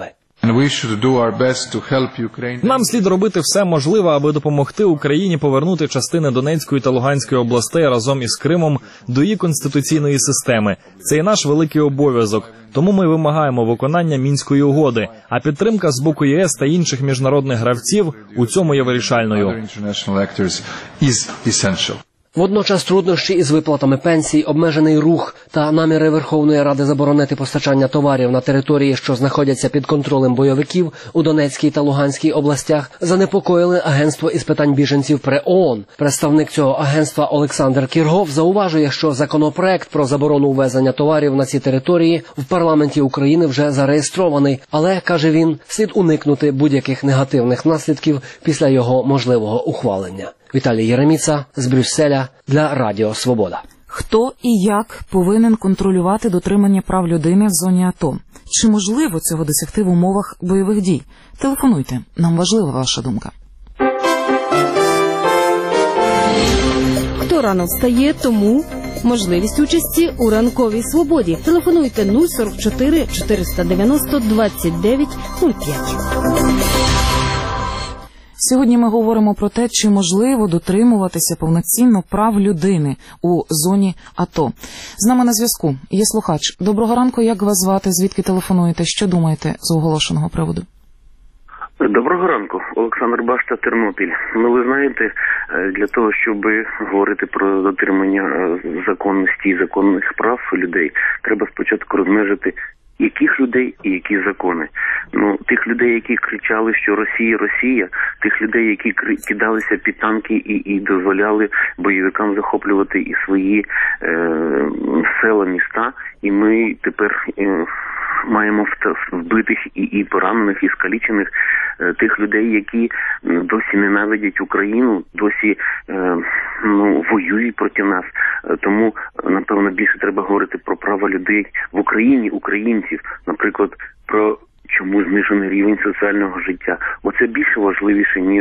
Нам слід робити все можливе, аби допомогти Україні повернути частини Донецької та Луганської областей разом із Кримом до її конституційної системи. Це і наш великий обов'язок. Тому ми вимагаємо виконання Мінської угоди, а підтримка з боку ЄС та інших міжнародних гравців у цьому є вирішальною.
Водночас труднощі із виплатами пенсій, обмежений рух та наміри Верховної Ради заборонити постачання товарів на території, що знаходяться під контролем бойовиків у Донецькій та Луганській областях, занепокоїли Агентство із питань біженців при ООН. Представник цього агентства Олександр Кіргов зауважує, що законопроект про заборону ввезення товарів на ці території в парламенті України вже зареєстрований, але, каже він, слід уникнути будь-яких негативних наслідків після його можливого ухвалення. Віталій Єреміца з Брюсселя для Радіо Свобода.
Хто і як повинен контролювати дотримання прав людини в зоні АТО? Чи можливо цього досягти в умовах бойових дій? Телефонуйте, нам важлива ваша думка.
Хто рано встає, тому можливість участі у ранковій свободі. Телефонуйте 044 490 29 05.
Сьогодні ми говоримо про те, чи можливо дотримуватися повноцінно прав людини у зоні АТО. З нами на зв'язку є слухач. Доброго ранку, як вас звати, звідки телефонуєте, що думаєте з оголошеного приводу?
Доброго ранку, Олександр Башта, Тернопіль. Ви знаєте, для того, щоб говорити про дотримання законності і законних прав людей, треба спочатку розмежити, яких людей і які закони. Тих людей, які кричали, що Росія, Росія, тих людей, які кидалися під танки і дозволяли бойовикам захоплювати і свої села, міста, і ми тепер маємо вбитих і поранених, і скалічених тих людей, які досі ненавидять Україну, досі воюють проти нас. Тому, напевно, більше треба говорити про права людей в Україні, українців, наприклад, про чому знижений рівень соціального життя. Оце більше важливіше, ніж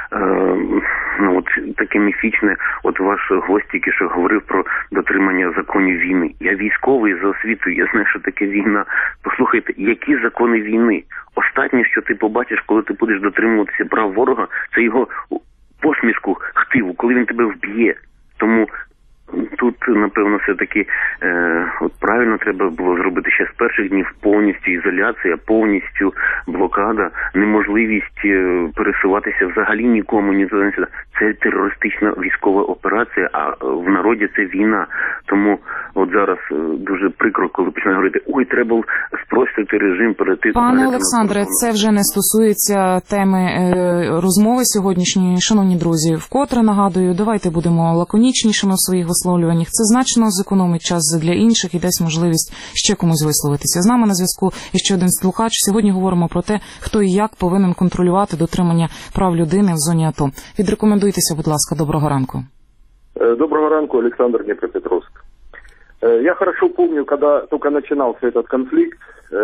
таке міфічне, ваш гость тільки що говорив про дотримання законів війни. Я військовий за освітою, я знаю, що таке війна. Послухайте, які закони війни? Останнє, що ти побачиш, коли ти будеш дотримуватися прав ворога, це його посмішку хтиву, коли він тебе вб'є. Тому тут, напевно, все-таки правильно треба було зробити ще з перших днів повністю ізоляція, повністю блокада, неможливість пересуватися взагалі нікому, ні туди, ні сюди. Це терористична військова операція, а в народі це війна. Тому зараз дуже прикро, коли починають говорити, треба спростити режим, перейти...
Пане Олександре, це вже не стосується теми розмови сьогоднішньої. Шановні друзі, вкотре нагадую, давайте будемо лаконічнішими у своїх висловлюваннях. Це значно зекономить час для інших і дасть можливість ще комусь висловитися. З нами на зв'язку і ще один слухач. Сьогодні говоримо про те, хто і як повинен контролювати дотримання прав людини в зоні АТО. Відрекомендуйтеся, будь ласка, доброго ранку.
Доброго ранку, Александр, Днепропетровск. Я хорошо помню, когда только начинался этот конфликт,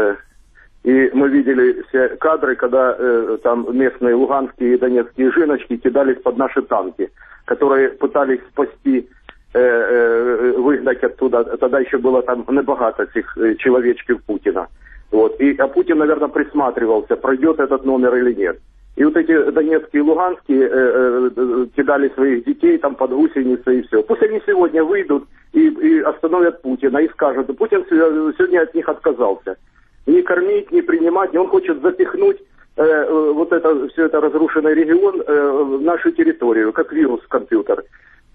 и мы видели все кадры, когда там местные луганские и донецкие жиночки кидались под наши танки, которые пытались спасти, выгнать оттуда. Тогда еще было там небагато этих человечков Путина. А Путин, наверное, присматривался, пройдет этот номер или нет. И эти донецкие и луганские кидали своих детей там под гусеницы и все. Пусть они сегодня выйдут и остановят Путина и скажут, Путин сегодня от них отказался. Не кормить, не принимать, он хочет запихнуть все это разрушенный регион в нашу территорию, как вирус в компьютер.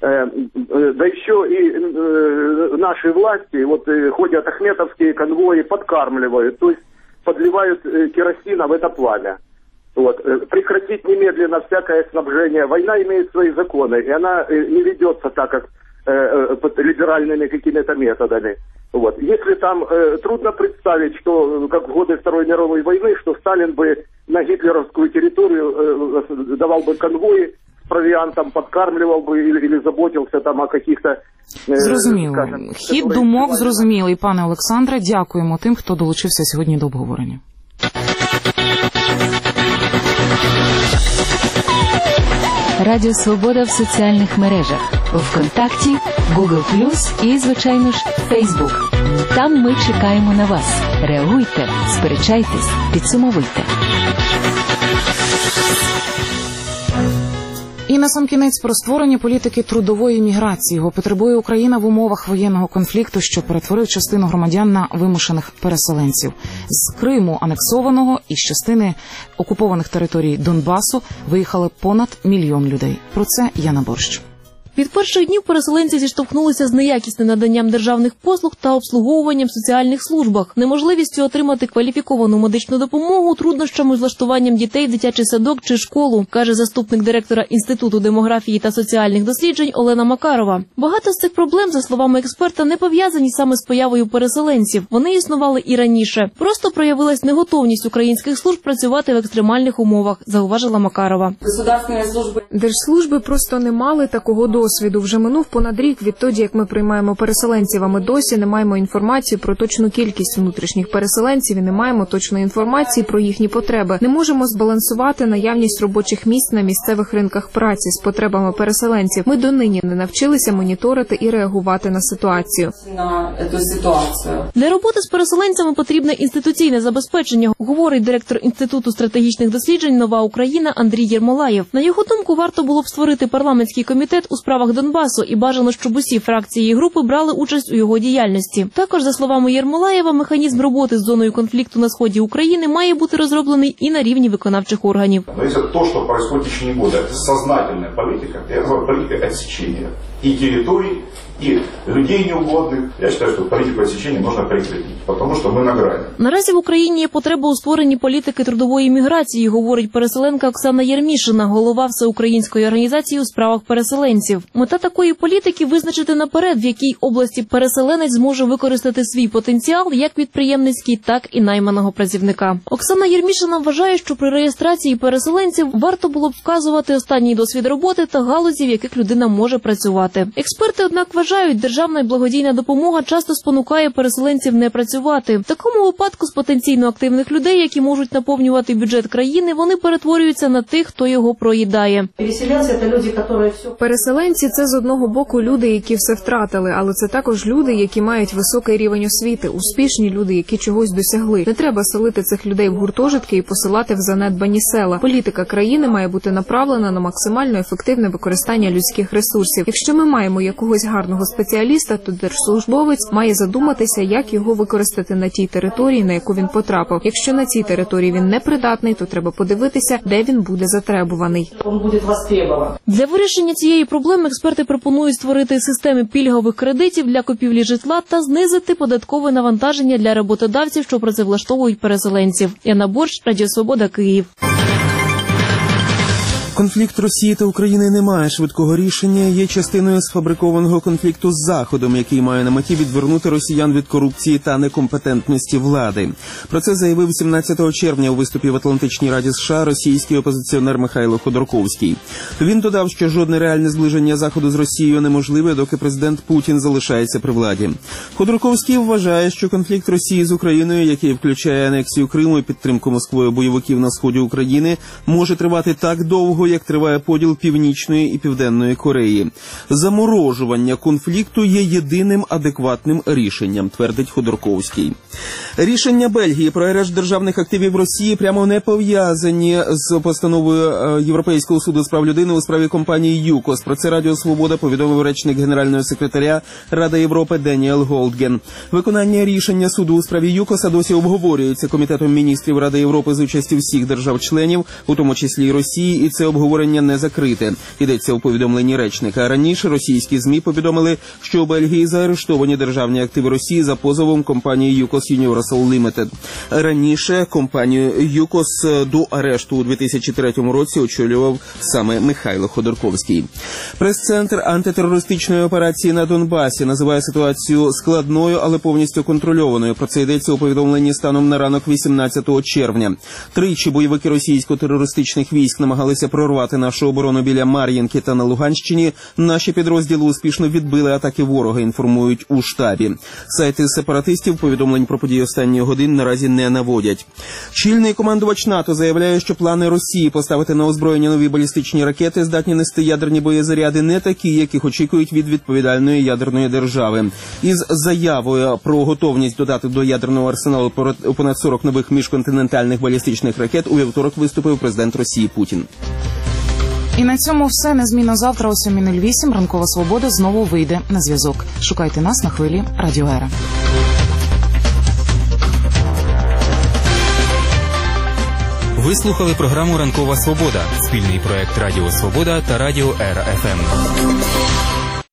Да еще и наши власти, ходят ахметовские конвои, подкармливают, то есть подливают керосина в это пламя. Прекратить немедленно всякое снабжение. Война имеет свои законы, и она не ведется так, как под либеральными какими-то методами. Если там трудно представить, что как в годы Второй мировой войны, что Сталин бы на гитлеровскую территорию давал бы конвои с провиантом, подкармливал бы или заботился там о каких-то...
Зрозуміло. Хід думок зрозумілий, пане Олександре. Дякуємо тим, хто долучився сьогодні до обговорення.
Радіо Свобода в соціальних мережах. ВКонтакті, Google+, і, звичайно ж, Facebook. Там ми чекаємо на вас. Реагуйте, сперечайтесь, підсумовуйте.
І насамкінець про створення політики трудової міграції. Його потребує Україна в умовах воєнного конфлікту, що перетворив частину громадян на вимушених переселенців. З Криму анексованого і з частини окупованих територій Донбасу виїхали понад 1 мільйон людей. Про це Яна Борщ.
Від перших днів переселенці зіштовхнулися з неякісним наданням державних послуг та обслуговуванням в соціальних службах, неможливістю отримати кваліфіковану медичну допомогу, труднощами з влаштуванням дітей в дитячий садок чи школу, каже заступник директора Інституту демографії та соціальних досліджень Олена Макарова. Багато з цих проблем, за словами експерта, не пов'язані саме з появою переселенців. Вони існували і раніше. Просто проявилась неготовність українських служб працювати в екстремальних умовах, зауважила Макарова.
Держслужби просто не мали такого досвіду. Вже минув понад рік відтоді, як ми приймаємо переселенців, а ми досі не маємо інформації про точну кількість внутрішніх переселенців і не маємо точної інформації про їхні потреби. Не можемо збалансувати наявність робочих місць на місцевих ринках праці з потребами переселенців. Ми донині не навчилися моніторити і реагувати на ситуацію.
Для роботи з переселенцями потрібне інституційне забезпечення, говорить директор Інституту стратегічних досліджень «Нова Україна» Андрій Єрмолаєв. На його думку, варто було б створити парламентський комітет у справах Донбасу і бажано, щоб усі фракції і групи брали участь у його діяльності. Також, за словами Єрмолаєва, механізм роботи з зоною конфлікту на сході України має бути розроблений і на рівні виконавчих органів.
Но если то, что происходит в течение года, это сознательная политика, это политика отсечения и территорий, и людей неугодных. Я считаю, что политику отсечения нужно прекратить, потому что мы на грани.
Наразі в Україні є потреба у створенні політики трудової міграції, говорить переселенка Оксана Єрмішина, голова Всеукраїнської організації у справах переселенців. Мета такої політики – визначити наперед, в якій області переселенець зможе використати свій потенціал як підприємницький, так і найманого працівника. Оксана Єрмішина вважає, що при реєстрації переселенців варто було б вказувати останній досвід роботи та галузі, в яких людина може працювати. Експерти, однак, вважають, державна і благодійна допомога часто спонукає переселенців не працювати. В такому випадку з потенційно активних людей, які можуть наповнювати бюджет країни, вони перетворюються на тих, хто його проїдає.
Переселенці – це з одного боку люди, які все втратили, але це також люди, які мають високий рівень освіти, успішні люди, які чогось досягли. Не треба селити цих людей в гуртожитки і посилати в занедбані села. Політика країни має бути направлена на максимально ефективне використання людських ресурсів. Якщо ми маємо якогось гарного спеціаліста, то держслужбовець має задуматися, як його використати на тій території, на яку він потрапив. Якщо на цій території він непридатний, то треба подивитися, де він буде затребуваний.
Для вирішення цієї проблеми експерти пропонують створити системи пільгових кредитів для купівлі житла та знизити податкове навантаження для роботодавців, що працевлаштовують переселенців. Яна Борщ, Радіо Свобода, Київ.
Конфлікт Росії та України не має швидкого рішення, є частиною сфабрикованого конфлікту з Заходом, який має на меті відвернути росіян від корупції та некомпетентності влади. Про це заявив 17 червня у виступі в Атлантичній Раді США російський опозиціонер Михайло Ходорковський. Він додав, що жодне реальне зближення Заходу з Росією неможливе, доки президент Путін залишається при владі. Ходорковський вважає, що конфлікт Росії з Україною, який включає анексію Криму і підтримку Москвою бойовиків на сході України, може тривати так довго, як триває поділ Північної і Південної Кореї. Заморожування конфлікту є єдиним адекватним рішенням, твердить Ходорковський. Рішення Бельгії про арешт державних активів Росії прямо не пов'язані з постановою Європейського суду з прав людини у справі компанії ЮКОС. Про це Радіо Свобода повідомив речник генерального секретаря Ради Європи Деніел Голдген. Виконання рішення суду у справі ЮКОСа досі обговорюється Комітетом міністрів Ради Європи з участю всіх держав-членів, у тому числі і Росії, і це обговорення не закрите. Йдеться у повідомленні речника. Раніше російські ЗМІ повідомили, що у Бельгії заарештовані державні активи Росії за позовом компанії ЮКОС Universal Limited. Раніше компанію ЮКОС до арешту у 2003 році очолював саме Михайло Ходорковський. Прес-центр антитерористичної операції на Донбасі називає ситуацію складною, але повністю контрольованою. Про це йдеться у повідомленні станом на ранок 18 червня. Тричі бойовики російсько-терористичних військ намагалися прорвати нашу оборону біля Мар'їнки та на Луганщині. Наші підрозділи успішно відбили атаки ворога, інформують у штабі. Сайти сепаратистів повідомлень про події останніх годин наразі не наводять. Чільний командувач НАТО заявляє, що плани Росії поставити на озброєння нові балістичні ракети, здатні нести ядерні боєзаряди, не такі, яких очікують від відповідальної ядерної держави. Із заявою про готовність додати до ядерного арсеналу понад 40 нових міжконтинентальних балістичних ракет у вівторок виступив президент Росії Путін.
І на цьому все. Незмінно завтра о 7:08 Ранкова Свобода знову вийде на зв'язок. Шукайте нас на хвилі Радіо Ера.
Ви слухали програму «Ранкова Свобода» – спільний проект Радіо Свобода та Радіо Ера ФМ.